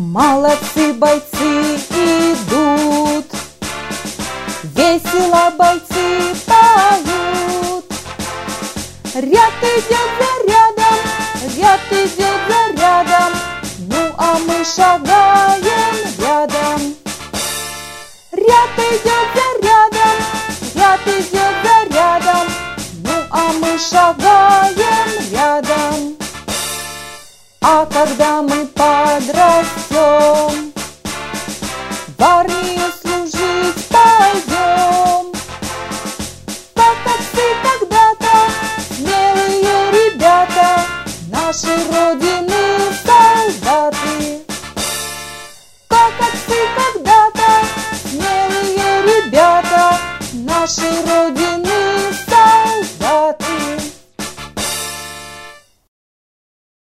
Молодцы бойцы идут, весело бойцы поют. Ряд идет за рядом, ряд идет за рядом, ну а мы шагаем рядом. Ряд идет за рядом, ряд идет за рядом, ну а мы шагаем рядом. А когда мы подрастем, в армию служить пойдем. Как отцы когда-то, смелые ребята, наши